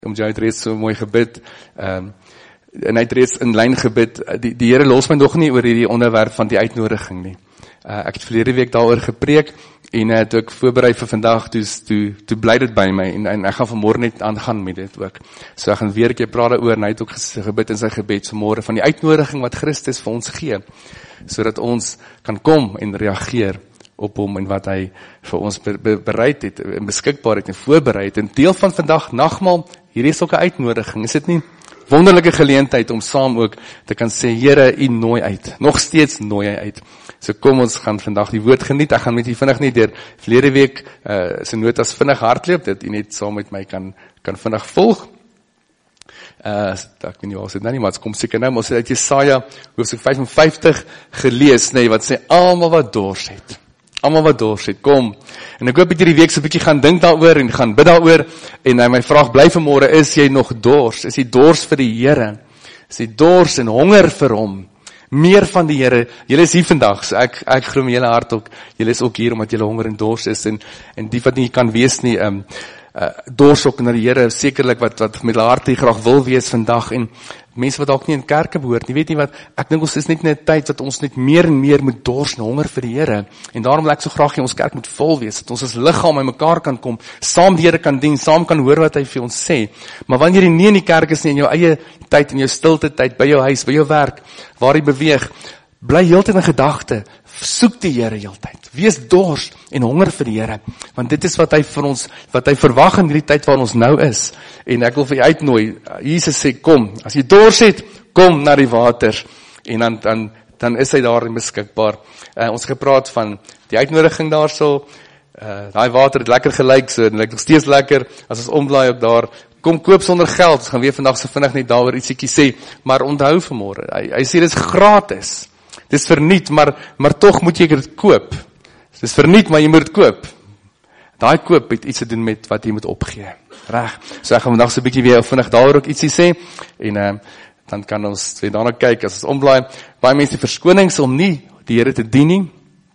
Jy het reeds so mooi gebid, en hy het reeds in lyn gebid, die Here los my nog nie oor hierdie onderwerp van die uitnodiging nie. Ek het verlede week daaroor gepreek, en toe ek voorberei vir vandag, toe bly dit by my, en ek gaan vanmôre net aangaan met dit ook. So ek gaan weer 'n keer praat daaroor, en hy het ook gebid in sy gebed vanmôre, van die uitnodiging wat Christus vir ons gee, sodat ons kan kom en reageer op hom en wat hy vir ons bereid het, en beskikbaar het en voorberei het. En deel van vandag nagmaal, hierdie is ook 'n uitnodiging, is dit nie? Wonderlike geleentheid om saam ook te kan sê, Here, U nooi uit. Nog steeds nooi hy uit. So kom ons gaan vandag die woord geniet. Ek gaan met u vinnig net deur verlede week se notas vinnig hardloop, dat u net saam met my kan vinnig volg. Ek weet nie waar ons dit nou nie, maar het kom seker nou, maar ons het uit Jesaja hoofstuk 55 gelees, nee, wat sê, almal wat dors het. Almal wat dors het, kom. En ek hoop dat jy die week so 'n bietjie gaan dink daaroor en gaan bid daaroor. En my vraag bly vanmôre, is jy nog dors? Is jy dors vir die Here? Is jy dors en honger vir hom? Meer van die Here. Julle is hier vandag, so ek glo my hele hart ook. Julle is ook hier omdat julle honger en dors is, en die wat nie kan wees nie, dors ook na die Here, sekerlik wat met hulle harte graag wil wees vandag, en mense wat dalk nie in kerke behoort nie, weet nie wat, ek dink ons is net in 'n tyd wat ons net meer en meer moet dors en honger vir die Here, en daarom wil ek so graag hê ons kerk moet vol wees, dat ons as liggaam by mekaar kan kom, saam die Here kan dien, saam kan hoor wat hy vir ons sê, maar wanneer jy nie in die kerk is nie, in jou eie tyd, in jou stilte tyd, by jou huis, by jou werk, waar jy beweeg, bly heeltyd in gedagte, soek die Here heeltyd, wees dors en honger vir die Here, want dit is wat hy vir ons, wat hy verwag in die tyd waar ons nou is, en ek wil vir jy uitnooi, Jesus sê, kom, as jy dors het, kom na die waters, en dan is hy daar beskikbaar. Ons gepraat van die uitnodiging daar so, daai water het lekker gelyk, so, en lyk nog steeds lekker, as ons omblaai ook daar, kom koop sonder geld, ons gaan weer vandag so vinnig net daaroor ietsiekie sê, maar onthou vanmôre, hy sê dit is gratis, dit is verniet, maar tog moet jy dit koop, dit is verniet, maar jy moet dit koop, daai koop het iets te doen met wat jy moet opgee, reg, so ek gaan vandag so 'n bietjie weer vinnig daaroor ook ietsie sê, en dan kan ons weer daarna kyk, as ons omblaai, baie mense die verskonings om nie die Here te dien nie,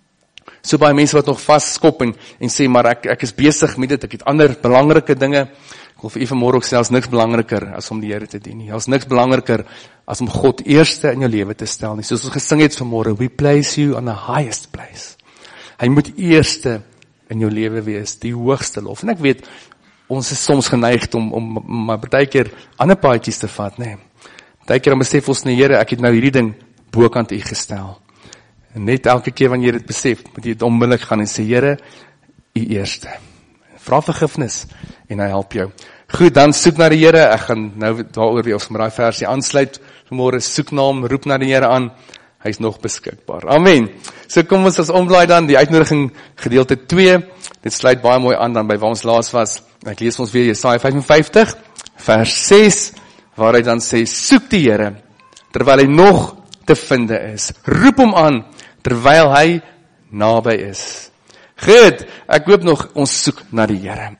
so baie mense wat nog vasskop en sê, maar ek is besig met dit, ek het ander belangrike dinge, ek wil vir u vanmôre ook sê, as niks belangriker as om die Here te dien nie, as niks belangriker as om God eerste in jou lewe te stel nie, soos ons gesing het vanmôre, we place you on the highest place, hy moet eerste in jou lewe wees, die hoogste lof, en ek weet, ons is soms geneigd om maar partykeer ander paadjies te vat, nee, partykeer om besef ons nie, Here, ek het nou hierdie ding bokant u gestel, en net elke keer wanneer jy dit besef, moet jy dit onmiddellik gaan en sê, Here, u eerste, vra vergifnis, en hy help jou. Goed, dan soek na die Here, ek gaan nou daaroor weer ons met daai versie aansluit, vanmôre soek na hom, roep na die Here aan, hy is nog beskikbaar. Amen. So kom ons as omblaai dan, die uitnodiging gedeelte 2, dit sluit baie mooi aan dan by waar ons laas was, ek lees ons weer Jesaja 55, vers 6, waar hy dan sê, soek die Here, terwyl hy nog te vinde is, roep hom aan, terwyl hy naby is. Goed, ek hoop nog, ons soek na die Here.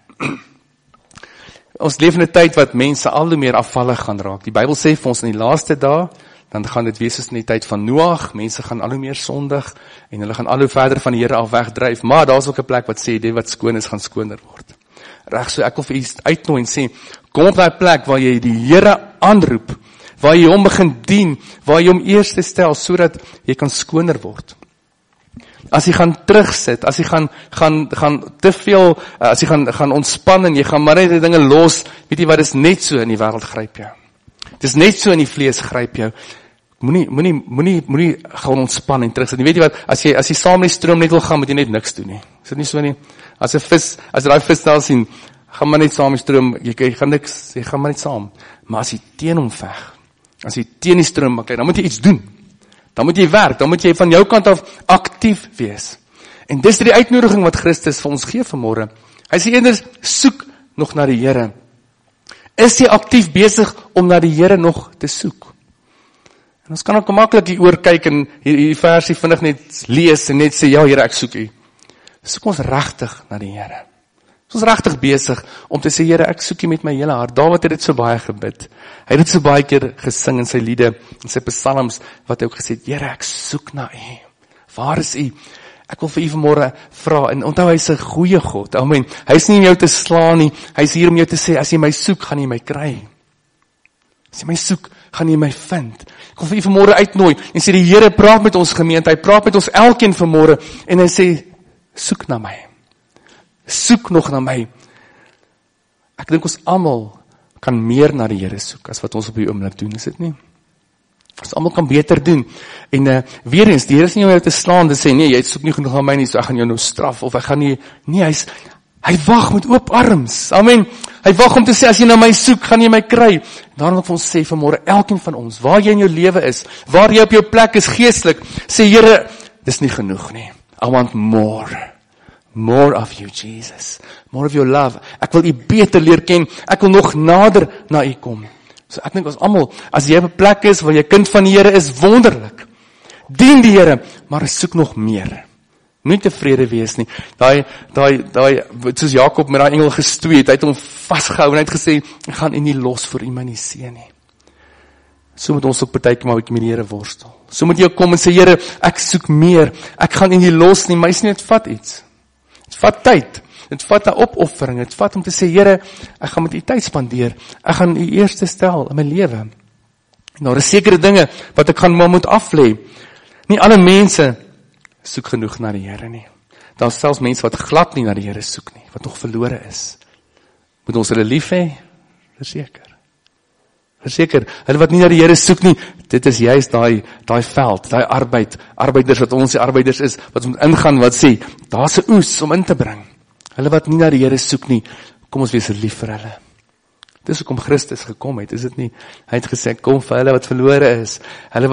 Ons leef in 'n tyd wat mense al hoe meer afvallig gaan raak. Die Bybel sê vir ons in die laaste dae, dan gaan dit wees soos in die tyd van Noag, mense gaan al hoe meer sondig, en hulle gaan al hoe verder van die Here af wegdryf, maar daar is ook 'n plek wat sê, die wat skoon is, gaan skoner word. Reg, so ek wil vir u uitnooi en sê, kom op daai plek waar jy die Here aanroep, waar jy hom begin dien, waar jy hom eerste stel, sodat jy kan skoner word. As jy gaan terugsit, as jy gaan te veel, as jy gaan ontspan en jy gaan maar net die dinge los, weet jy wat, is net so in die wêreld gryp jou. Dit is net so in die vlees gryp jou. Moenie gaan ontspan en terugsit. Weet jy wat, as jy saam met die stroom net wil gaan, moet jy net niks doen nie. Is dit nie so nie? As jy daai vis daar sien, gaan maar net saam met die stroom, jy gaan niks, jy gaan maar net saam. Maar as jy teen hom veg, as jy teen die stroom maak, dan moet jy iets doen. Dan moet jy werk, dan moet jy van jou kant af aktief wees. En dis die uitnodiging wat Christus vir ons gee vanmôre. Hy sê eers, soek nog na die Here. Is jy aktief besig om na die Here nog te soek? En ons kan ook maklik hier oor kyk en hierdie versie vinnig net lees en net sê, ja Here, ek soek u. Soek ons regtig na die Here. Ons is regtig besig om te sê, Here, ek soek u met my hele hart. Dawid het dit so baie gebid. Hy het dit so baie keer gesing in sy liede, in sy psalms, wat hy ook gesê het, Here, ek soek na u. Waar is u? Ek wil vir u vanmôre vra, en onthou, hy is 'n goeie God, amen. Hy is nie om jou te slaan nie, hy is hier om jou te sê, as jy my soek, gaan jy my kry. As jy my soek, gaan jy my vind. Ek wil vir u vanmôre uitnooi, en sê, die Here praat met ons gemeente, hy praat met ons elkeen vanmôre, en hy sê, soek na my. Soek nog na my. Ek dink ons almal kan meer na die Here soek, as wat ons op die oomblik doen, is dit nie? Ons almal kan beter doen. En weer eens, die Here is nie om jou te slaan, te sê, nee, jy soek nie genoeg na my nie, so ek gaan jou nou straf, of ek gaan nie, nee, hy wag met oop arms, amen. Hy wag om te sê, as jy na my soek, gaan jy my kry. Daarom wil ek vir ons sê vanmôre, elkeen van ons, waar jy in jou lewe is, waar jy op jou plek is geestelik, sê Here, dis nie genoeg nie. I want more. More of you, Jesus. More of your love. Ek wil u beter leer ken. Ek wil nog nader na u kom. So ek dink ons almal, as jy op 'n plek is waar jy kind van die Here is, wonderlik. Dien die Here, maar soek nog meer. Nie tevrede wees nie. Daai soos Jakob met daai engel gestoei het, hy het hom vasgehou en hy het gesê, ek gaan u nie los vir u my nie seën nie. So moet ons ook partykeer maar 'n bietjie met die Here worstel. So moet jy kom en sê, Here, ek soek meer. Ek gaan u nie los nie, maar is nie, dit vat iets. Dit vat tyd. Dit vat 'n opoffering. Dit vat om te sê, Here, ek gaan met u tyd spandeer. Ek gaan u eerste stel in my lewe. Nou, is sekere dinge wat ek gaan maar moet aflê. Nie alle mense soek genoeg na die Here nie. Daar is selfs mense wat glad nie na die Here soek nie, wat nog verlore is. Moet ons hulle lief hê? Verseker, hulle wat nie na die Here soek nie, dit is juist daai veld, daai arbeiders wat ons die arbeiders is, wat ons moet ingaan, wat sê, daar's 'n oes om in te bring. Hulle wat nie na die Here soek nie, kom ons wees lief vir hulle. Dis hoekom Christus gekom het, is dit nie? Hy het gesê, kom vir hulle wat verlore is, hulle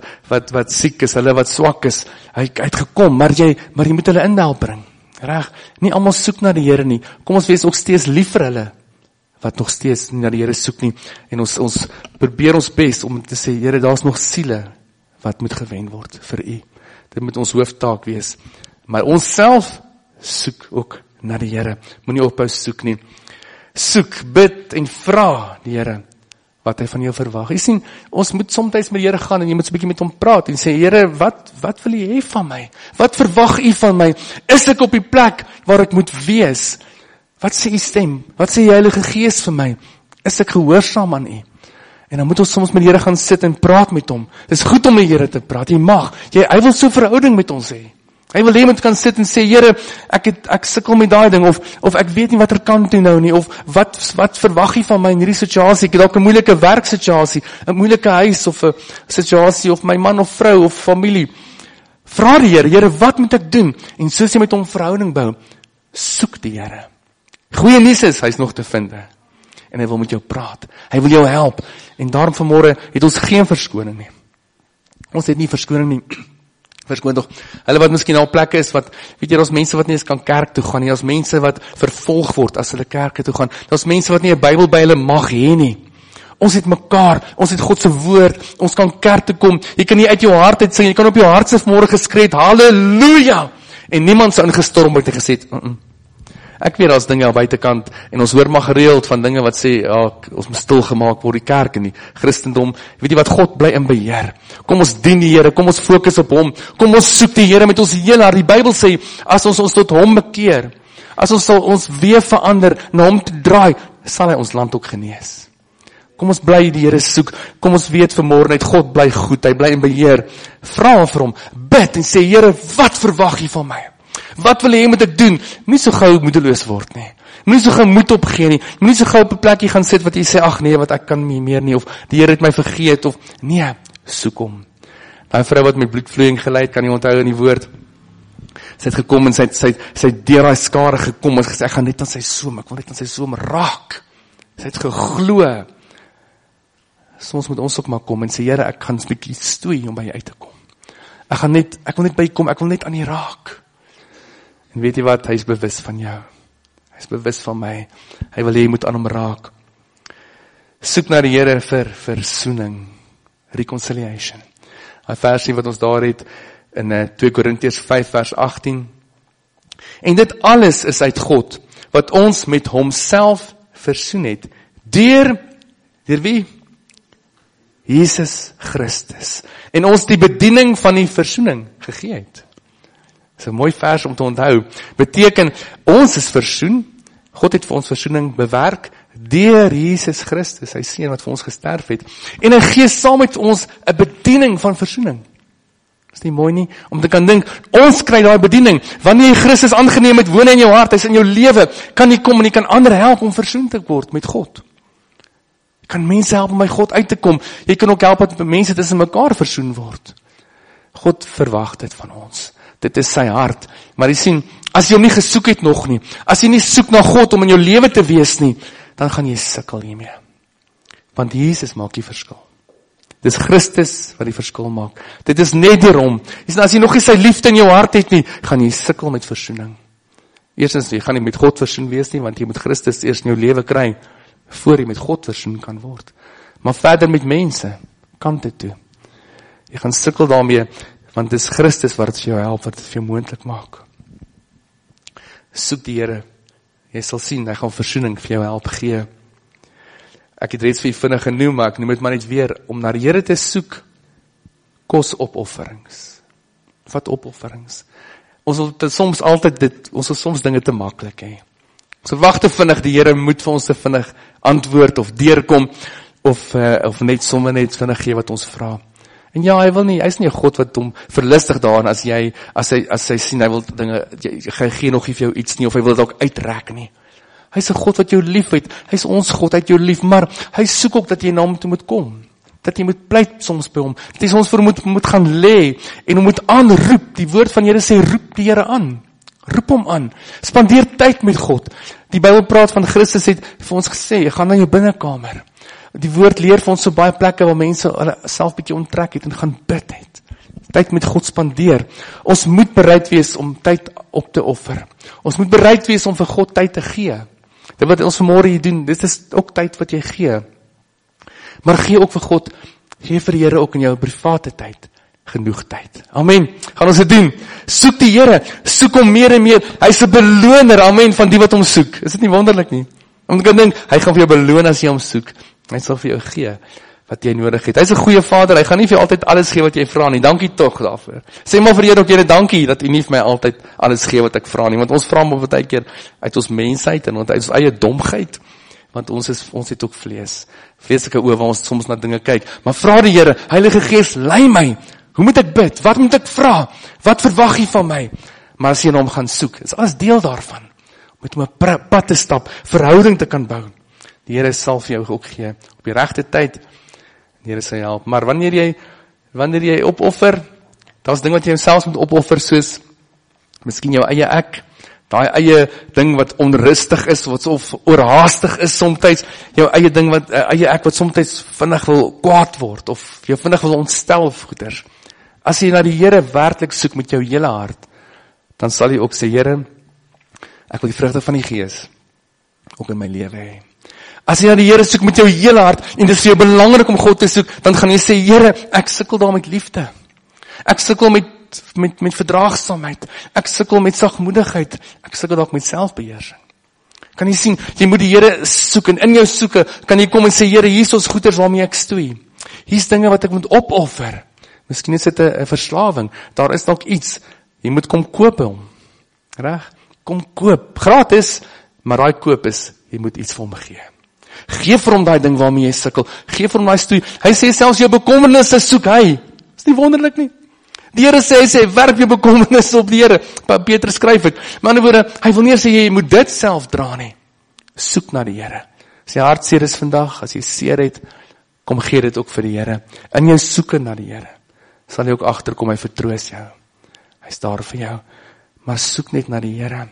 wat siek is, hulle wat swak is. Hy het gekom, maar jy moet hulle inhelp bring. Reg? Nie almal soek na die Here nie. Kom ons wees ook steeds lief vir hulle wat nog steeds nie na die Here soek nie. En ons probeer ons bes om te sê, Here, daar's nog siele wat moet gewen word vir u. Dit moet ons hooftaak wees. Maar ons self soek ook na die Here. Moenie ophou soek nie. Soek, bid en vra die Here wat hy van jou verwag. Jy sien, ons moet soms met die Here gaan en jy moet so 'n bietjie met hom praat en sê, Here, wat wil u hê van my? Wat verwag u van my? Is ek op die plek waar ek moet wees? Wat sê u stem? Wat sê die Heilige Gees vir my? Is ek gehoorsaam aan u? En dan moet ons soms met die Here gaan sit en praat met hom. Dit is goed om met die Here te praat. Jy mag. Hy wil so 'n verhouding met ons hê. Hy wil hê iemand kan sit en sê, Here, ek sukkel met daai ding, of ek weet nie watter kant toe nou nie, of wat verwag jy van my in hierdie situasie? Ek het dalk 'n moeilike werksituasie, 'n moeilike huis, of 'n situasie, of my man of vrou, of familie. Vra die Here, wat moet ek doen? En soos jy met hom verhouding bou, soek die Here. Goeie nuus is, hy's nog te vind. En hy wil met jou praat. Hy wil jou help. En daarom vanmôre het ons geen verskoning nie. Ons het nie verskoning nie. Verskoon tog, hulle wat miskien al plekke is, wat, weet jy, daar's mense wat nie eens kan kerk toe gaan nie, daar's mense wat vervolg word as hulle kerke toe gaan, daar's mense wat nie 'n Bybel by hulle mag hê nie. Ons het mekaar, ons het God se woord, ons kan kerk toe kom, jy kan nie uit jou hart uit sing, jy kan op jou hart se vanmôre geskree het, halleluja, en niemand sou ingestorm het en gesê het, Ek weet, daar's dinge aan buitekant, en ons hoor maar gereeld van dinge wat sê, ons moet stilgemaak word, die kerk en die Christendom, weet jy wat, God bly in beheer. Kom ons dien die Here, kom ons fokus op hom, kom ons soek die Here met ons hele hart. Die Bybel sê, as ons tot hom bekeer, as ons sal ons weer verander, na hom te draai, sal hy ons land ook genees. Kom ons bly die Here soek, kom ons weet vanmôre net, God bly goed, hy bly in beheer. Vra vir hom, bid en sê, Here, wat verwag jy van my? Wat wil jy moet ek doen? Moenie so gou moedeloos word nie. Moenie so gou moed opgee nie. Moenie so gou op 'n plekkie gaan sit wat jy sê, ag nee, wat ek kan nie meer nie, of die Here het my vergeet, of nee, soek hom. Daai vrou wat met bloedvloeiing gelei het, kan jy onthou in die woord. Sy het gekom en sy het deur daai skare gekom en gesê, ek gaan net aan sy soem, ek wil net aan sy soem raak. Sy het geglo. Soms moet ons ook maar kom en sê, Here, ek gaan 'n bietjie stoei om by jou uit te kom. Ek wil net by jou kom, ek wil net aan jou raak. En weet jy wat, hy is bewus van jou. Hy is bewus van my. Hy wil hê jy moet aan hom raak. Soek na die Here vir versoening. Reconciliation. Hy versie wat ons daar het in 2 Korintiërs 5 vers 18. En dit alles is uit God, wat ons met homself versoen het. Deur wie? Jesus Christus. En ons die bediening van die versoening gegee het. Dis 'n mooi vers om te onthou. Beteken, ons is versoen. God het vir ons versoening bewerk deur Jesus Christus, sy seun wat vir ons gesterf het. En hy gee saam met ons 'n bediening van versoening. Is nie mooi nie? Om te kan dink, ons kry daai bediening. Wanneer jy Christus aangeneem het, woon hy in jou hart, hy's in jou lewe, kan jy kom en jy kan ander help om versoen te word met God. Jy kan mense help om by God uit te kom. Jy kan ook help dat mense tussen mekaar versoen word. God verwag dit van ons. Dit is sy hart. Maar jy sien, as jy hom nie gesoek het nog nie, as jy nie soek na God om in jou lewe te wees nie, dan gaan jy sukkel hiermee. Want Jesus maak die verskil. Dis Christus wat die verskil maak. Dit is net deur hom. As jy nog nie sy liefde in jou hart het nie, gaan jy sukkel met versoening. Eerstens, jy gaan nie met God versoen wees nie, want jy moet Christus eers in jou lewe kry, voor jy met God versoen kan word. Maar verder met mense, kante toe. Jy gaan sukkel daarmee, want dis Christus wat het vir jou help, wat het vir jou moontlik maak. Soek die Here. Jy sal sien, hy gaan versoening vir jou help gee. Ek het reeds vir vinnig genoem, maar ek noem dit maar net weer, om na die Here te soek, kos opofferings. Wat opofferings? Ons wil soms dinge te maklik hê. Ons verwag te vinnig, die Here moet vir ons te vinnig antwoord, of deurkom, of net sommer net vinnig gee wat ons vra. En ja, hy is nie 'n God wat hom verlustig daarin, as hy sien, hy wil dinge, hy gee nog nie vir jou iets nie, of hy wil dit ook uitrek nie. Hy is 'n God wat jou lief het, hy is ons God, hy het jou lief, maar hy soek ook dat jy na hom toe moet kom, dat jy moet pleit soms by hom, dat jy soms vir hom moet gaan lê, en hom moet aanroep. Die woord van Here sê, roep die Here aan, roep hom aan, spandeer tyd met God. Die Bybel praat van Christus het vir ons gesê, gaan na jou binnekamer. Die woord leer vir ons so baie plekke waar mense hulle self bietjie onttrek het en gaan bid het. Tyd met God spandeer. Ons moet bereid wees om tyd op te offer. Ons moet bereid wees om vir God tyd te gee. Dit wat ons vanmôre hier doen, dit is ook tyd wat jy gee. Maar gee ook vir God, gee vir die Here ook in jou private tyd genoeg tyd. Amen. Gaan ons dit doen. Soek die Here, soek hom meer en meer. Hy's 'n beloner, amen, van die wat hom soek. Is dit nie wonderlik nie? Om te kan dink, hy gaan vir jou beloon as jy hom soek. Hy sal vir jou gee wat jy nodig het. Hy is 'n goeie Vader, hy gaan nie vir jou altyd alles gee wat jy vra nie. Dankie tog daarvoor. Sê maar vir Here ook, Here, dankie dat U nie vir my altyd alles gee wat ek vra nie, want ons vra maar baie keer uit ons mensheid en uit ons eie domheid, want ons het ook vleeslike oë waar ons soms na dinge kyk. Maar vra die Here, Heilige Gees, lei my. Hoe moet ek bid? Wat moet ek vra? Wat verwag U van my? Maar as jy na hom gaan soek, is alles deel daarvan. Met hom 'n pad te stap, verhouding te kan bou. Die Here sal vir jou ook gee, op die regte tyd, die Here sal help. Maar wanneer jy opoffer, daar's ding wat jy selfs moet opoffer, soos, miskien jou eie ek, daai eie ding wat onrustig is, wat of oorhaastig is somtyds, jou eie ding eie ek wat somtyds vinnig wil kwaad word, of jou vinnig wil ontstel of goeders. As jy na die Here werklik soek met jou hele hart, dan sal jy ook sê, Here, ek wil die vrugte van die Gees ook in my lewe hê. As jy na die Here soek met jou hele hart, en dit is vir jou belangrik om God te soek, dan gaan jy sê, Here, ek sukkel daar met liefde. Ek sukkel met verdraagsaamheid. Ek sukkel met sagmoedigheid. Ek sukkel dalk met selfbeheersing. Kan jy sien, jy moet die Here soek, en in jou soeke kan jy kom en sê, Here, hier is ons goeders waarmee ek stoei. Hier is dinge wat ek moet opoffer. Miskien is dit 'n verslawing. Daar is dalk iets. Jy moet kom koop hom. Reg? Kom koop. Gratis, maar daai koop is, jy moet iets vir hom gee. Gee vir hom daai ding waarmee jy sukkel. Gee vir hom daai stoei. Hy sê selfs jou bekommernisse soek hy. Is nie wonderlik nie? Die Here sê, werp jou bekommernisse op die Here. Petrus skryf dit. Maar in 'n woorde, hy wil nie sê jy moet dit self dra nie. Soek na die Here. As jy hartseer is vandag, as jy seer het, kom gee dit ook vir die Here. In jou soeke na die Here, sal jy ook agterkom, hy vertroos jou. Hy's daar vir jou. Maar soek net na die Here.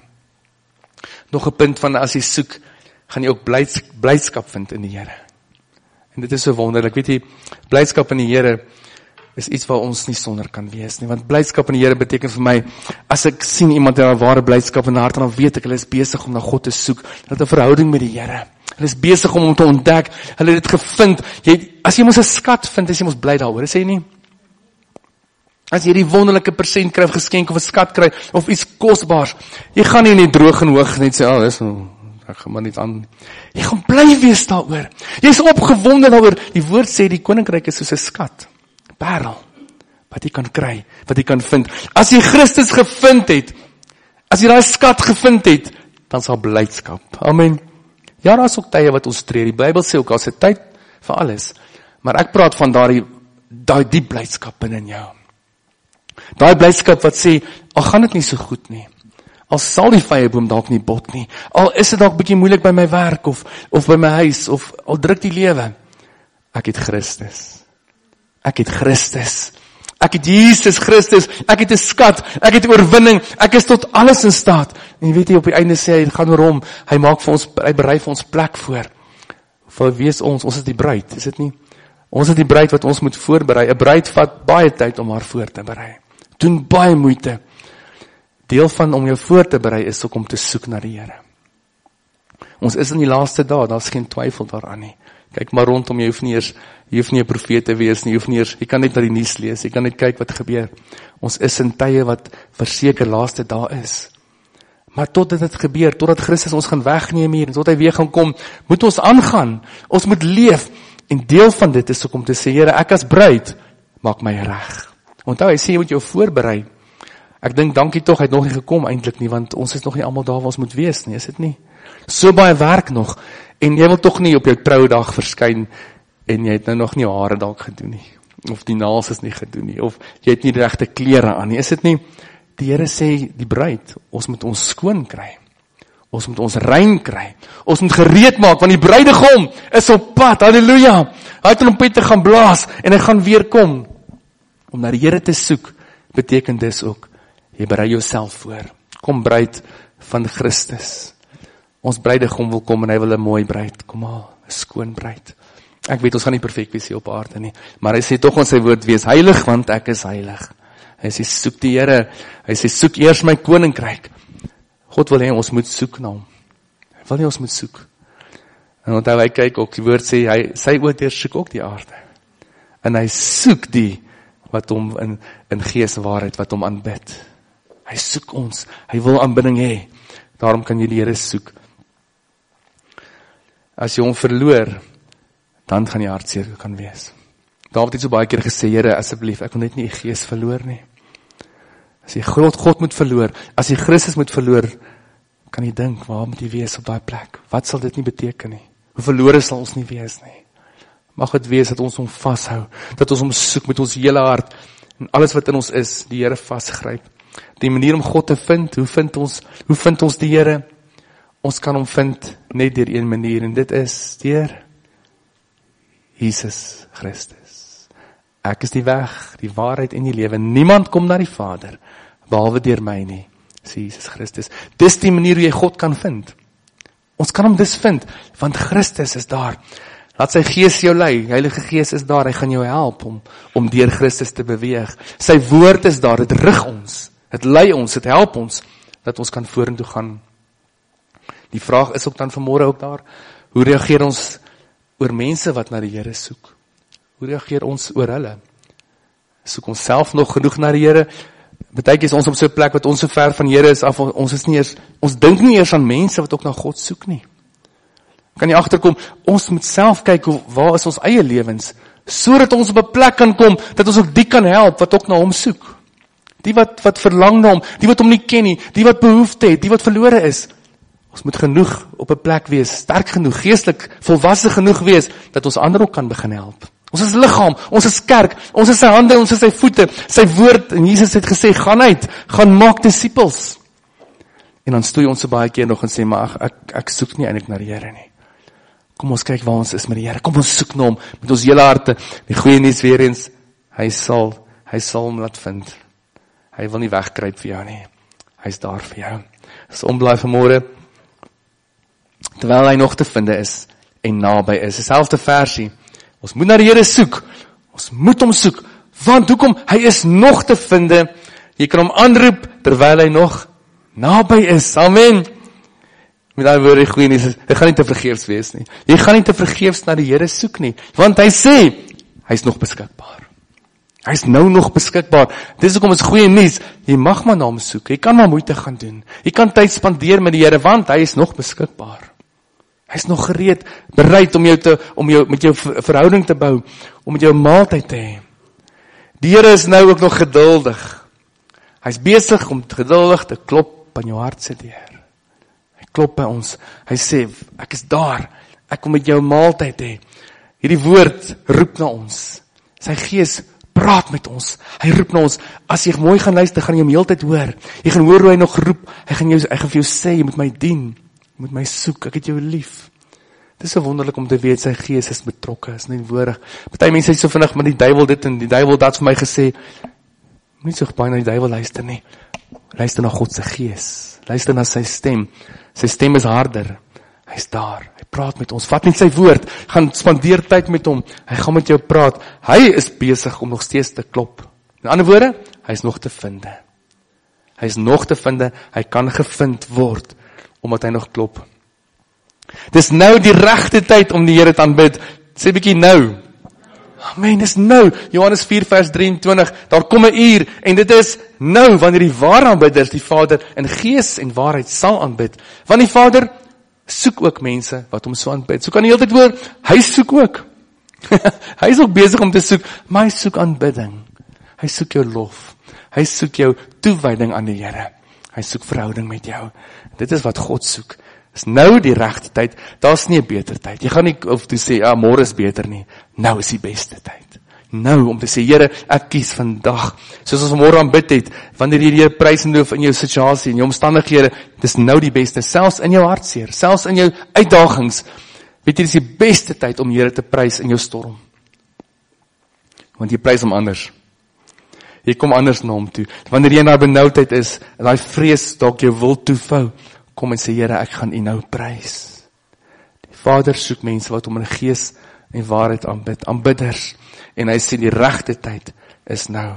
Nog 'n punt van, as jy soek, gaan jy ook blydskap vind in die Here. En dit is so wonderlik, weet jy, blydskap in die Here is iets waar ons nie sonder kan wees nie, want blydskap in die Here beteken vir my, as ek sien iemand het 'n ware blydskap in die hart, dan weet ek, hulle is besig om na God te soek, hulle het 'n verhouding met die Here, hulle is besig om hom te ontdek, hulle het dit gevind. As jy mos 'n skat vind, is jy mos bly daaroor, sê jy nie? As jy die wonderlike persent kry, of geskenk, of 'n skat kry, of iets kosbaars, jy gaan nie net droog en hoog net sê, dis ek gaan maar niet aan. Jy gaan bly wees daaroor. Jy is opgewonde daaroor. Die woord sê, die koninkryk is soos 'n skat. Parel. wat jy kan kry, wat jy kan vind. As jy Christus gevind het, as jy daai skat gevind het, dan sal blydskap. Amen. Ja, daar is ook tye wat ons treur. Die Bybel sê ook, as 'n tyd vir alles. Maar ek praat van daai diep blydskap binne in jou. Daai blydskap wat sê, al gaan dit nie so goed nie. Al sal die vyeboom dalk nie bot nie. Al is dit dalk bietjie moeilik by my werk of by my huis of al druk die lewe. Ek het Christus. Ek het Christus. Ek het Jesus Christus. Ek het 'n skat. Ek het oorwinning. Ek is tot alles in staat. En jy weet jy op die einde sê hy, dit gaan oor hom. Hy maak vir ons, hy berei vir ons plek voor. Vir wie is ons? Ons is die bruid, is dit nie? Ons is die bruid wat ons moet voorberei. 'n Bruid vat baie tyd om haar voor te berei. Doen baie moeite. Deel van om jou voor te berei is ook om te soek na die Here. Ons is in die laaste dae, daar's geen twyfel daaraan nie. Kyk maar rondom, jy hoef nie 'n profeet te wees nie, jy kan net na die nuus lees, jy kan net kyk wat gebeur. Ons is in tye wat verseker laaste dae is. Maar totdat dit gebeur, totdat Christus ons gaan wegneem hier, en tot hy weer gaan kom, moet ons aangaan, ons moet leef, en deel van dit is ook om te sê, Here, ek as bruid, maak my reg. Onthou, hy sê, jy moet jou voorberei. Ek dink, dankie tog, hy het nog nie gekom eintlik nie, want ons is nog nie almal daar waar ons moet wees nie, is dit nie? So baie werk nog, en jy wil tog nie op jou troudag verskyn, en jy het nou nog nie hare dalk gedoen nie, of die naels is nie gedoen nie, of jy het nie die regte klere aan nie, is dit nie? Die Here sê, die bruid, ons moet ons skoon kry, ons moet ons rein kry, ons moet gereed maak, want die bruidegom is op pad, halleluja, hy het trompette gaan blaas, en hy gaan weer kom, om na die Here te soek, beteken dis ook, jy berei jouself voor, kom bruid van Christus, ons bruidegom wil kom, en hy wil 'n mooi bruid, kom maar, 'n skoon bruid, ek weet, ons gaan nie perfek wees hier op aarde nie, maar hy sê toch ons sy woord, wees heilig, want ek is heilig, hy sê, soek die Here, hy sê, soek eers my koninkryk, God wil hê, ons moet soek na hom, hy wil hê, ons moet soek, en onthou, hy kyk ook, die woord sê, sy oordeel soek ook die aarde, en hy soek die, wat hom in gees waarheid, wat hom aanbid, hy soek ons, hy wil aanbidding hê, daarom kan jy die Here soek, as jy hom verloor, dan gaan jy hartseer kan wees, Dawid het so baie keer gesê, Here, asseblief, ek wil net nie die gees verloor nie, as jy God moet verloor, as jy Christus moet verloor, kan jy dink, waar moet jy wees op daai plek, wat sal dit nie beteken nie, hoe verlore sal ons nie wees nie, mag het wees dat ons hom vashou, dat ons hom soek met ons hele hart, en alles wat in ons is, die Here vasgryp, die manier om God te vind, hoe vind ons die Here, ons kan hom vind, net deur een manier, en dit is, deur Jesus Christus, ek is die weg, die waarheid en die lewe, niemand kom na die Vader, behalwe deur my nie, sê Jesus Christus, dis die manier hoe jy God kan vind, ons kan hom dis vind, want Christus is daar, laat sy gees jou lei, Heilige Gees is daar, hy gaan jou help om deur Christus te beweeg, sy woord is daar, dit rig ons, dit lei ons, dit help ons, dat ons kan vorentoe gaan, die vraag is ook dan vanmôre ook daar, hoe reageer ons oor mense wat na die Here soek, hoe reageer ons oor hulle, soek ons self nog genoeg na die Here, Partykeer is ons op so 'n plek wat ons so ver van die Here is af, ons dink nie eers aan mense wat ook na God soek nie. Kan jy agterkom, ons moet self kyk, waar is ons eie lewens, sodat ons op 'n plek kan kom, dat ons ook die kan help, wat ook na hom soek. Die wat verlang na hom, die wat hom nie ken nie, die wat behoefte het, die wat verlore is. Ons moet genoeg op 'n plek wees, sterk genoeg, geestelik, volwasse genoeg wees, dat ons ander ook kan begin help. Ons is liggaam, ons is kerk, ons is sy hande, ons is sy voete, sy woord, en Jesus het gesê, gaan uit, gaan maak disippels. En dan stoei ons so baie keer nog en sê, maar ek soek nie eintlik na die Here nie. Kom ons kyk waar ons is met die Here, kom ons soek na hom, met ons hele harte. Die goeie nuus weer eens, hy sal hom laat vind. Hy wil nie wegkruip vir jou nie, hy is daar vir jou. So omblaai vanmôre, terwyl hy nog te vind is, en naby is, dieselfde versie, ons moet na die Here soek, ons moet hom soek, want hoekom? Hy is nog te vind, jy kan hom aanroep, terwyl hy nog naby is, amen. Met daai woorde, die goeie nuus, hy gaan nie te vergeefs wees nie, jy gaan nie te vergeefs na die Here soek nie, want hy sê, hy is nog beskikbaar, hy is nou nog beskikbaar, dis hoekom is goeie nuus, jy mag maar na hom soek, jy kan maar moeite gaan doen, jy kan tyd spandeer met die Here, want hy is nog beskikbaar. Hy is nog gereed, bereid om met jou verhouding te bou, om met jou maaltyd te hê. Die Here is nou ook nog geduldig. Hy's besig om geduldig te klop aan jou hart se deur. Hy klop by ons. Hy sê, ek is daar. Ek kom met jou maaltyd hê. Hierdie woord roep na ons. Sy Gees praat met ons. Hy roep na ons. As jy mooi gaan luister, gaan jy hom heeltyd hoor. Jy gaan hoor hoe hy nog roep. Hy gaan vir jou sê, jy moet my dien. Jy moet my soek. Ek het jou lief. Dit is so wonderlik om te weet, sy Gees is betrokke, is teenwoordig. Party mense sê so vinnig, maar die duiwel dit en die duiwel dat vir my gesê, nie so baie na die duiwel luister nie. Luister na God se Gees. Luister na sy stem. Sy stem is harder. Hy's daar. Hy praat met ons. Vat net sy woord. Gaan spandeer tyd met hom. Hy gaan met jou praat. Hy is besig om nog steeds te klop. In ander woorde, hy is nog te vind. Hy is nog te vind. Hy kan gevind word omdat hy nog klop. Dis nou die regte tyd om die Here te aanbid. Sê bietjie nou. Amen, dis nou. Johannes 4 vers 23. Daar kom 'n uur en dit is nou wanneer die ware aanbidders die Vader in gees en waarheid sal aanbid. Want die Vader soek ook mense wat hom so aanbid. So kan jy altyd hoor, hy soek ook. Hy is ook besig om te soek, maar hy soek aanbidding. Hy soek jou lof. Hy soek jou toewyding aan die Here. Hy soek verhouding met jou. Dit is wat God soek. Is nou die regte tyd. Daar's nie 'n beter tyd. Jy gaan nie of toe sê, môre is beter nie. Nou is die beste tyd. Nou om te sê, Here, ek kies vandag. Soos ons môre aanbid het, wanneer jy die prys en loof in jou situasie en jou omstandighede, dis nou die beste, selfs in jou hartseer, selfs in jou uitdagings. Weet jy, dis die beste tyd om die Here te prys in jou storm. Want jy prys hom anders. Jy kom anders na hom toe. Wanneer jy in daai benoudheid is, en daai vrees dalk jou wil toevou, kom en sê, Here, ek gaan U nou prys. Die Vader soek mense wat hom in gees en waarheid aanbid, aanbidders. En hy sê die regte tyd is nou.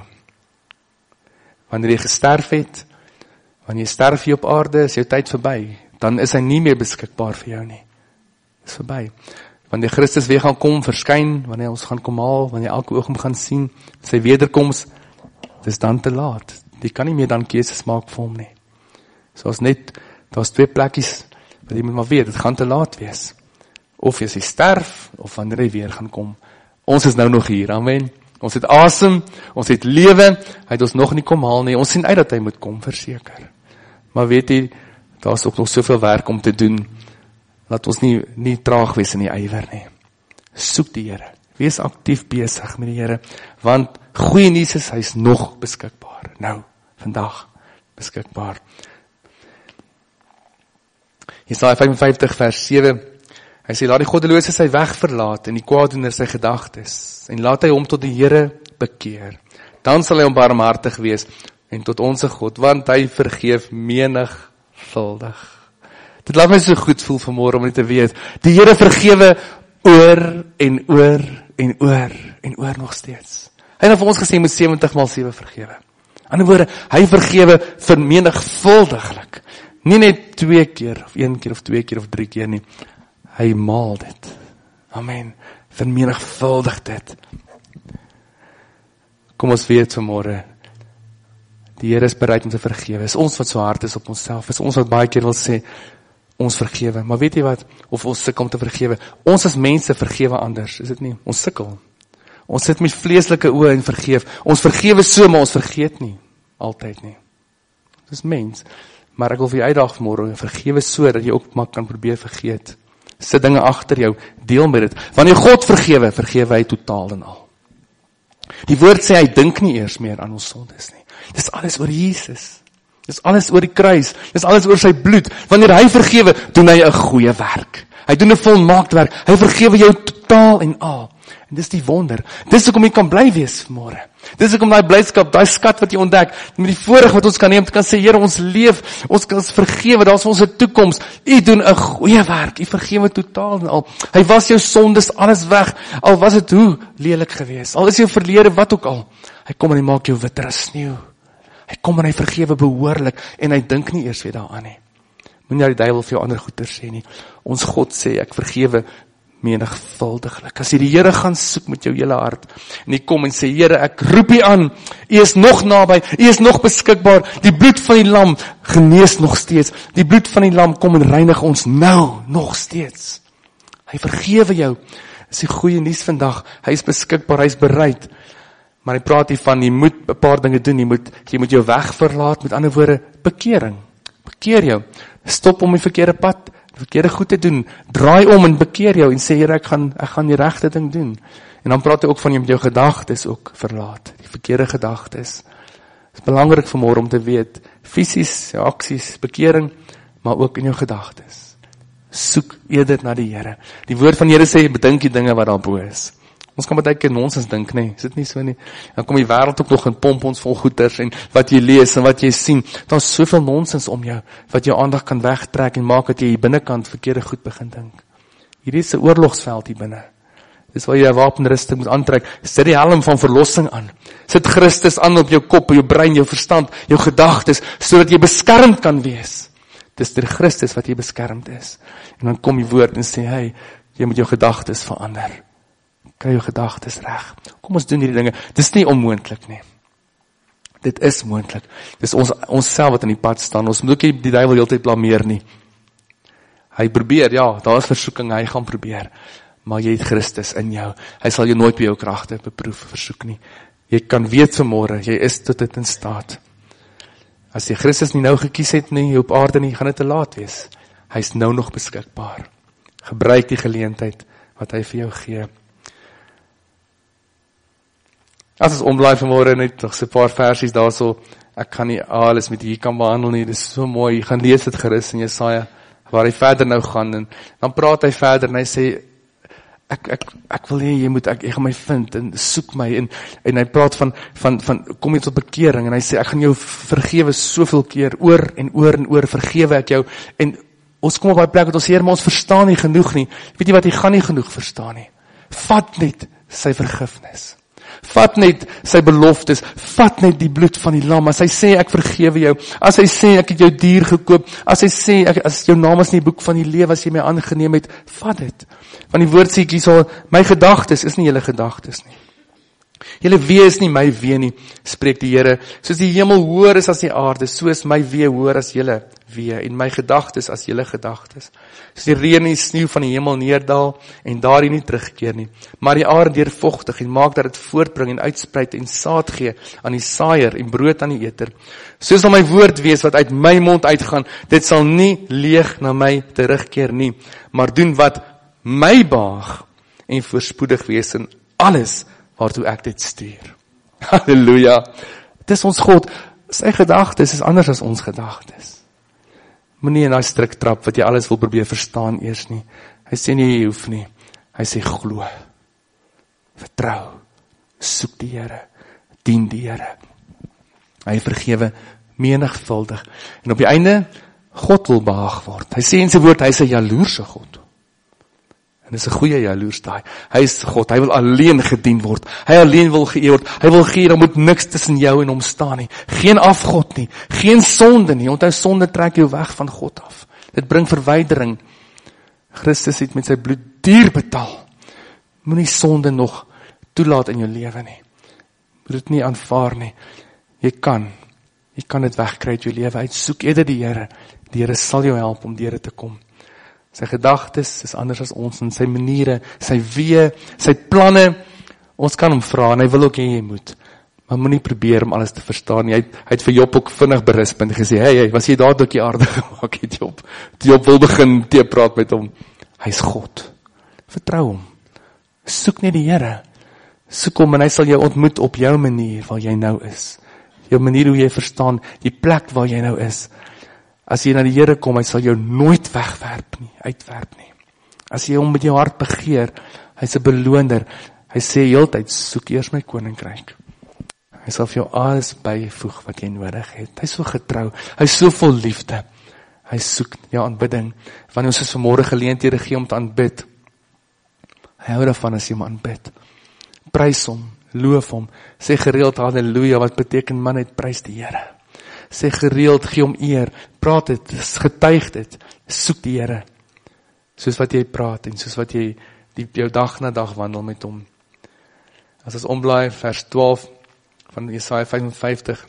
Wanneer jy gesterf het, wanneer jy sterf hier op aarde, is jou tyd verby. Dan is hy nie meer beskikbaar vir jou nie. Is verby. Wanneer Christus weer gaan kom, verskyn, wanneer ons gaan kom haal, wanneer elke oog hom gaan sien, sy wederkoms, dis dan te laat. Die kan nie meer dan keuses maak vir hom nie. Soos net, daar's 2 plekkies, wat jy moet maar weet, dit gaan te laat wees. Of jy sterf, of wanneer hy weer gaan kom. Ons is nou nog hier, amen. Ons het asem, ons het lewe, hy het ons nog nie kom haal nie, ons sien uit dat hy moet kom, verseker. Maar weet jy, daar is ook nog soveel werk om te doen, laat ons nie traag wees in die ywer nie. Soek die Here, wees aktief besig met die Here, want goeie nuus is, hy is nog beskikbaar, nou, vandag, beskikbaar. Jesaja 55 vers 7, hy sê, laat die goddelose sy weg verlaat en die kwaaddoener sy gedagtes en laat hy hom tot die Here bekeer. Dan sal hy hom barmhartig wees en tot onsse God, want hy vergeef menigvuldig. Dit laat my so goed voel vanmôre om net te weet, die Here vergewe oor en oor en oor en oor nog steeds. Hy het vir ons gesê, moet 70 maal 7 vergewe. Ander woorde, hy vergewe vermenigvuldiglik. Nie net 2 keer, of 1 keer, of 2 keer, of 3 keer nie. Hy maal dit. Amen. Vermenigvuldig dit. Kom ons weet vanmôre, die Here is bereid om te vergewe. Is ons wat so hard is op onsself. Is ons wat baie keer wil sê, ons vergewe. Maar weet jy wat? Of ons sukkel om te vergewe. Ons as mense vergewe anders, is dit nie? Ons sukkel. Ons sit met vleeslike oë en vergeef. Ons vergewe so, maar ons vergeet nie. Altyd nie. Dis mens. Maar ek wil vir jou uitdaag vanmôre, vergewe so, dat jy ook maar kan probeer vergeet. Sit dinge agter jou, deel met dit. Wanneer God vergewe, vergewe hy totaal en al. Die woord sê, hy dink nie eers meer aan ons sondes nie. Dis alles oor Jesus. Dis alles oor die kruis. Dis alles oor sy bloed. Wanneer hy vergewe, doen hy 'n goeie werk. Hy doen 'n volmaakte werk. Hy vergewe jou totaal en al. En dis die wonder. Dis hoekom jy kan bly wees vanmôre. Dis hoekom daai blydskap, daai skat wat jy ontdek, met die voorreg wat ons kan neem, kan sê, Here, ons leef, ons kan vergewe, daar's ons toekoms. U doen 'n goeie werk. U vergewe totaal en al. Hy was jou sondes alles weg. Al was dit hoe lelik geweest. Al is jou verlede wat ook al. Hy kom en hy maak jou witter as sneeu. Hy kom en hy vergewe behoorlik en hy dink nie eers weer daaraan nie. Moenie die duiwel vir jou ander goeie sê nie. Ons God sê, ek vergewe menigvuldiglik. As jy die Here gaan soek met jou hele hart, en jy kom en sê, Here, ek roep U aan, U is nog naby, U is nog beskikbaar, die bloed van die lam genees nog steeds, die bloed van die lam kom en reinig ons nou, nog steeds. Hy vergewe jou, is die goeie nuus vandag, hy is beskikbaar, hy is bereid, Maar hy praat hier van, jy moet 'n paar dinge doen, jy moet jou weg verlaat, met ander woorde, bekering. Bekeer jou. Stop om die verkeerde pad, die verkeerde goed te doen. Draai om en bekeer jou en sê, Here, ek gaan die regte ding doen. En dan praat hy ook van jy met jou gedagtes ook verlaat, die verkeerde gedagtes. Het is belangrik vanmôre om te weet, fisies, jou aksies, bekering, maar ook in jou gedagtes. Soek eerder na die Here. Die woord van die Here sê, bedink die dinge wat daarbo is. Ons kan baie keer nonsens dink, nee, is dit nie so nie? Dan kom die wêreld ook nog in pomp ons vol goeders, en wat jy lees, en wat jy sien, daar's soveel nonsens om jou, wat jou aandag kan wegtrek, en maak dat jy hier binnekant verkeerde goed begin dink. Hierdie is 'n oorlogsveld hier binne. Dis waar jy 'n wapenrusting moet aantrek. Sit die helm van verlossing aan. Sit Christus aan op jou kop, jou brein, jou verstand, jou gedagtes, sodat jy beskermd kan wees. Dis deur Christus wat jy beskermd is. En dan kom die woord en sê, hey, jy moet jou gedagtes verander. Kry jou gedagtes reg. Kom ons doen hierdie dinge. Dis nie onmoontlik nie. Dit is moontlik. Dis ons self wat in die pad staan. Ons moet ook nie die duiwel heeltyd blameer nie. Hy probeer, ja, daar is versoeking, hy gaan probeer. Maar jy het Christus in jou. Hy sal jou nooit by jou kragte beproef, versoek nie. Jy kan weet vanmôre, jy is tot dit in staat. As jy Christus nie nou gekies het nie, op aarde nie, gaan dit te laat wees. Hy is nou nog beskikbaar. Gebruik die geleentheid wat hy vir jou gee. As ons omblaai vanmôre net nog so 'n paar versies daarso, ek kan nie alles met hier kan behandel nie, dit is so mooi, jy gaan lees dit gerus in Jesaja, waar hy verder nou gaan, en dan praat hy verder, en hy sê, ek wil hê, jy gaan my vind, en soek my, en hy praat van, kom jy tot bekering, en hy sê, ek gaan jou vergewe soveel keer, oor en oor, vergewe ek jou, en ons kom op die plek, wat ons Heer, maar ons verstaan nie genoeg nie, weet jy wat, jy gaan nie genoeg verstaan nie, vat net sy vergifnis, vat net sy beloftes, vat net die bloed van die lam, as hy sê, ek vergewe jou, as hy sê, ek het jou dier gekoop, as hy sê, as jou naam is in die boek van die lewe, as jy my aangeneem het, vat dit, want die woord sê, so, my gedagtes is nie julle gedagtes nie, julle wee is nie my wee nie, spreek die Here, soos die hemel hoër is as die aarde, so is my wee hoër as julle wee, en my gedagtes as julle gedagtes, soos die reën en die sneeu van die hemel neerdal, en daar nie terugkeer nie, maar die aarde deurvogtig, en maak dat dit voortbring, en uitspruit, en saad gee, aan die saaier, en brood aan die eter, so sal my woord wees, wat uit my mond uitgaan, dit sal nie leeg na my terugkeer nie, maar doen wat my baag, en voorspoedig wees in alles, waartoe ek dit stuur. Halleluja. Dis ons God, sy gedagtes is anders as ons gedagtes. Moenie in daai strik trap, wat jy alles wil probeer verstaan eers nie. Hy sê nie, jy hoef nie. Hy sê, glo. Vertrou. Soek die Here. Dien die Here. Hy vergewe menigvuldig. En op die einde, God wil behaag word. Hy sê in sy woord, hy is 'n jaloerse God. En dis 'n goeie jaloers daai. Hy is God, hy wil alleen gedien word. Hy alleen wil geëer word. Hy wil gee, daar moet niks tussen jou en hom staan nie. Geen afgod nie, geen sonde nie. Onthou, sonde trek jou weg van God af. Dit bring verwydering. Christus het met sy bloed duur betaal. Moenie sonde nog toelaat in jou lewe nie. Moet dit nie aanvaar nie. Jy kan dit wegkry uit jou lewe uit. Soek eerder die Here. Die Here sal jou help om deur dit te kom. Sy gedagtes is anders as ons, en sy maniere, sy wee, sy planne, ons kan hom vra, en hy wil ook hê jy moet, maar moenie probeer om alles te verstaan nie. Hy het vir Job ook vinnig berisp, en gesê, hey, was jy daar ook die aarde gemaak het, Job? Job wil begin teepraat met hom, hy is God, vertrou hom, soek net die Here, soek hom, en hy sal jou ontmoet op jou manier, waar jy nou is, jou manier hoe jy verstaan, die plek waar jy nou is. As jy na die Here kom, hy sal jou nooit wegwerp nie, uitwerp nie. As jy hom met jou hart begeer, hy is 'n beloner. Hy sê heeltyd, soek eers my koninkryk. Hy sal vir jou alles byvoeg wat jy nodig het. Hy is so getrou, hy is so vol liefde. Hy soek jou aanbidding. Wanneer ons is vanmôre geleenthede gee om te aanbid, hy hou daarvan as jy hom aanbid. Prys hom, loof hom, sê gereeld halleluja, wat beteken man net prys die Here. Sê gereeld, gee hom eer, praat dit, getuig dit, soek die Here, soos wat jy praat, en soos wat jy jou dag na dag wandel met hom. As ons omblaai, vers 12, van Jesaja 55,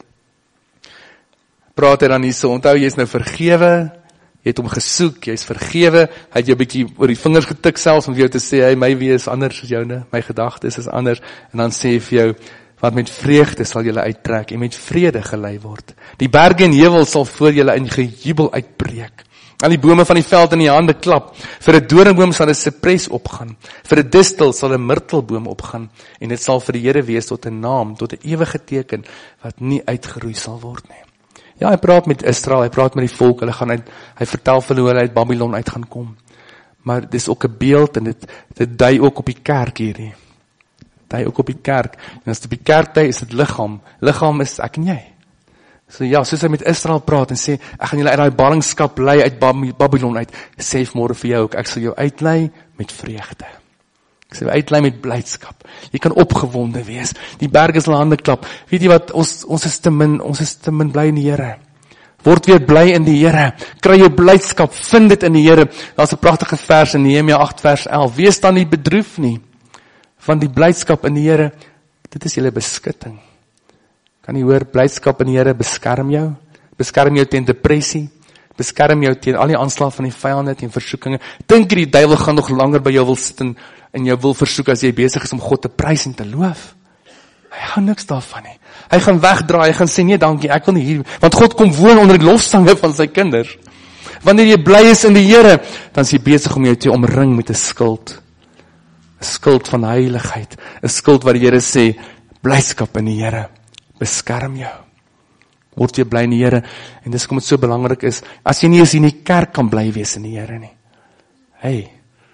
praat hy dan hier so, onthou, jy is nou vergewe, jy het hom gesoek, jy is vergewe, hy het jou bietjie oor die vingers getik selfs, om vir jou te sê, hey, my wee is anders as joune, my gedagtes is anders, en dan sê hy vir jou, want met vreugde sal julle uittrek en met vrede gelei word. Die berge en heuwels sal voor julle in gejubel uitbreek. Al die bome van die veld in die hande klap. Vir 'n doringboom sal 'n sipres opgaan. Vir 'n distel sal 'n myrtelboom opgaan. En dit sal vir die Here wees tot 'n naam, tot 'n ewige teken wat nie uitgeroei sal word nie. Ja, hy praat met Israel, hy praat met die volk, hy vertel vir hoe hulle uit Babylon uit gaan kom. Maar dis ook 'n beeld en dit dui ook op die kerk hierdie. Dui ook op die kerk. En as dit op die kerk dui, is dit liggaam. Liggaam is ek en jy. So ja, soos hy met Israel praat en sê, ek gaan julle uit daai ballingskap lei uit Babylon uit, sê môre vir jou ook, ek sal jou uitlei met vreugde. Ek sê uitlei met blydskap. Jy kan opgewonde wees. Die berge sal hande klap. Weet jy wat, ons is te min bly in die Here. Word weer bly in die Here. Kry jou blydskap, vind dit in die Here. Daar's 'n pragtige vers in Nehemia 8 vers 11. Wees dan nie bedroef nie, want die blydskap in die Here, dit is julle beskutting. Kan jy hoor, blydskap in die Here beskerm jou teen depressie, beskerm jou teen al die aanslae van die vyande, teen versoekinge. Dink jy die duiwel gaan nog langer by jou wil sit en jou wil versoek as jy besig is om God te prys en te loof? Hy gaan niks daarvan nie. Hy gaan wegdraai, hy gaan sê, nee dankie, ek wil nie hier, want God kom woon onder die lofsange van sy kinders. Wanneer jy bly is in die Here, dan is jy besig om jou te omring met 'n skild. 'n Skild van heiligheid, 'n skild wat die Here sê, blydskap in die Here, beskerm jou. Word jy bly in die Here, en dis hoekom dit so belangrik is, as jy nie eens in die kerk kan bly wees in die Here nie. Hey,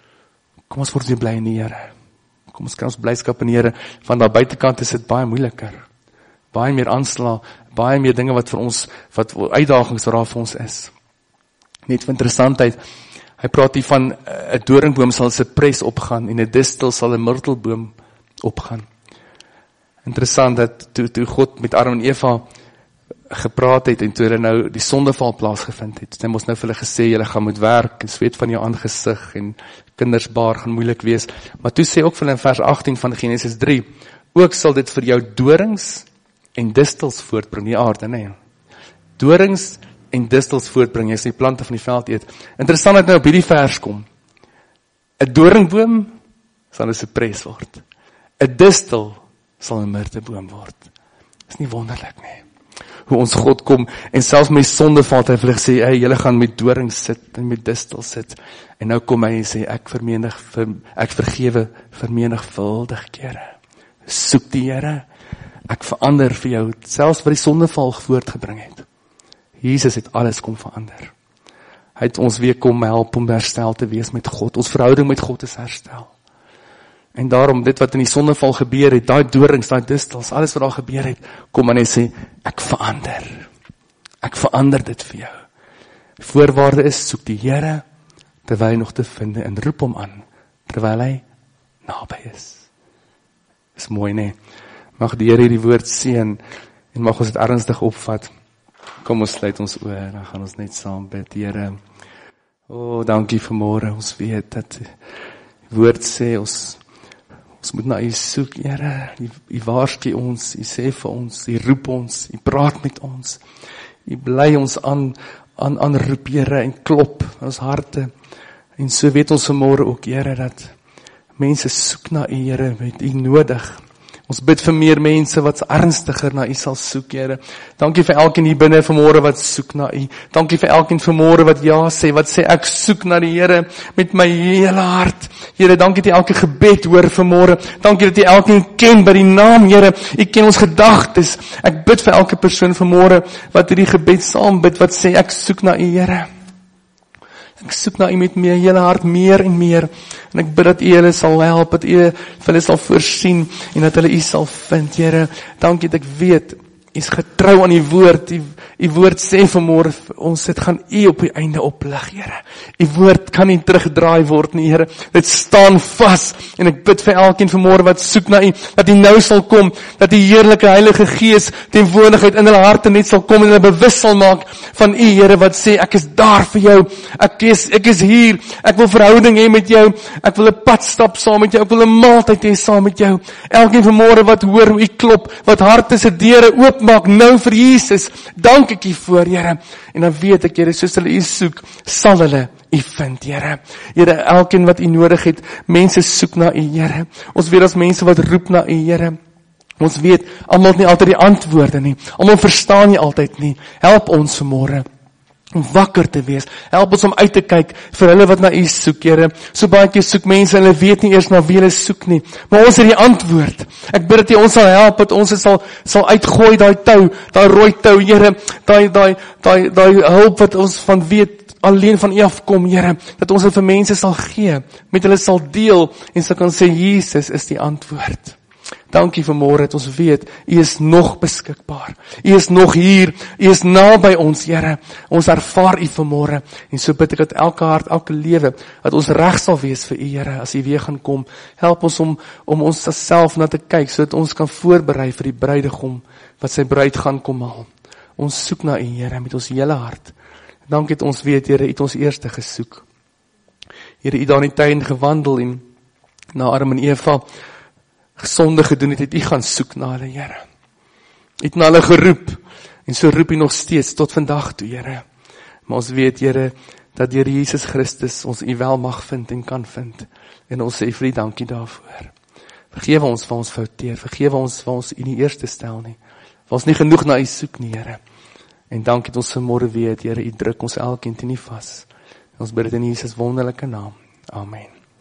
kom ons word jy bly in die Here. Kom ons kry ons blydskap in die Here, van daar buitekant is dit baie moeiliker. Baie meer aanslae, baie meer dinge wat vir ons, wat uitdagings wat daar vir ons is. Net vir interessantheid, hy praat hier van 'n doringboom sal 'n sipres opgaan en 'n distel sal 'n myrtelboom opgaan. Interessant dat toe God met Adam en Eva gepraat het en toe hulle nou die sondeval plaasgevind het, hy mos nou vir hulle gesê, julle gaan moet werk en sweet van jou aangesig en kinders baar gaan moeilik wees. Maar toe sê ook vir hulle in vers 18 van Genesis 3, ook sal dit vir jou dorings en distels voortbring, die aarde, nee. Dorings en distels voortbring, jy sê die plante van die veld eet. Interessant dat nou op hierdie vers kom. 'n doringboom sal 'n sipres word. 'n distel sal 'n myrteboom word. Is nie wonderlik nie. Hoe ons God kom, en selfs met die sondeval, hy vir hulle gesê, hey, julle gaan met dorings sit, en met distel sit, en nou kom hy en sê, ek vergewe vermenigvuldig kere. Soek die Here, ek verander vir jou, selfs wat die sondeval voortgebring het. Jesus het alles kom verander. Hy het ons weer kom help om herstel te wees met God, ons verhouding met God is herstel. En daarom, dit wat in die sondeval gebeur het, daai dorings, daai distels, alles wat daar gebeur het, kom en hy sê, ek verander dit vir jou. Voorwaarde is, soek die Here, terwyl hy nog te vind, en roep hom aan, terwyl hy naby is. Is mooi, nee. Mag die Here hierdie woord seën, en mag ons dit ernstig opvat. Kom ons sluit ons oë, dan gaan ons net saam bid, Here. Dankie vanmôre, ons weet dat die woord sê, ons moet na U soek, Here. U waarsku ons, U sê vir ons, U roep ons, U praat met ons. U bly ons aanroep, Here, en klop ons harte. En so weet ons vanmôre ook, Here, dat mense soek na U, Here, met U nodig. Ons bid vir meer mense wat ernstiger na U sal soek, Here. Dankie vir elkeen hier binne vanmôre wat soek na U. Dankie vir elkeen vanmôre wat ja sê, wat sê ek soek na die Here met my hele hart. Here, dankie dat U elke gebed hoor vanmôre. Dankie dat U elkeen ken by die naam, Here. U ken ons gedagtes. Ek bid vir elke persoon vanmôre wat hierdie gebed saam bid, wat sê ek soek na U, Here. Ek soek na U met my hele hart meer en meer. En ek bid dat U hulle sal help, dat U vir hulle sal voorsien en dat hulle U sal vind, Here. Dankie dat ek weet, U is getrou aan U woord. U woord sê vanmôre ons, dit gaan U op die einde oplig, Here. U woord kan nie terugdraai word nie, Here. Dit staan vas. En ek bid vir elkeen vanmôre wat soek na U, dat U nou sal kom, dat die heerlike Heilige Gees teenwoordigheid in hulle harte net sal kom en hulle bewus sal maak van U, Here, wat sê ek is daar vir jou. Ek is hier. Ek wil verhouding hê met jou. Ek wil 'n pad stap saam met jou. Ek wil 'n maaltyd hê saam met jou. Elkeen vanmôre wat hoor hoe U klop, wat harte se deure oopmaak nou vir Jesus. Dank ek U voor, Here. En dan weet ek, Here, soos hulle U soek, sal hulle U vind, Here. Here, elkeen wat U nodig het, mense soek na U, Here. Ons weet as mense wat roep na U, Here. Ons weet, almal het nie altyd die antwoorde nie. Almal verstaan nie altyd nie. Help ons vanmôre om wakker te wees. Help ons om uit te kyk vir hulle wat na U soek, Here. So baie keer soek mense, hulle weet nie eers na wie hulle soek nie. Maar ons het die antwoord. Ek bid dat U ons sal help, dat ons dit sal uitgooi, daai tou, daai rooi tou, Here. Daai hulp wat ons van weet, alleen van U afkom, Here. Dat ons dit vir mense sal gee, met hulle sal deel, en sal kan sê, Jesus is die antwoord. Dankie vanmôre dat ons weet, U is nog beskikbaar. U is nog hier. U is naby ons, Here. Ons ervaar U vanmôre. En so bid ek dat elke hart, elke lewe, dat ons reg sal wees vir U, Here, as U weer gaan kom. Help ons om ons self na te kyk, sodat ons kan voorberei vir die bruidegom, wat sy bruid gaan kom haal. Ons soek na U, Here, met ons hele hart. Dankie dat ons weet, Here, U het ons eerste gesoek. Here, U daar in die tuin gewandel en na Adam en Eva gesonde gedoen het U gaan soek na hulle, Here. U het na hulle geroep, en so roep U nog steeds tot vandag toe, Here. Maar ons weet, Here, dat deur Jesus Christus ons U wel mag vind en kan vind. En ons sê vir U dankie daarvoor. Vergewe ons waar ons fouteer, vergewe ons waar ons U nie eerste stel nie, waar ons nie genoeg na U soek nie, Here. En dankie dat ons vanmôre weet, Here, U druk ons elkeen teen U vas. Ons bid dit in Jesus wonderlike naam. Amen.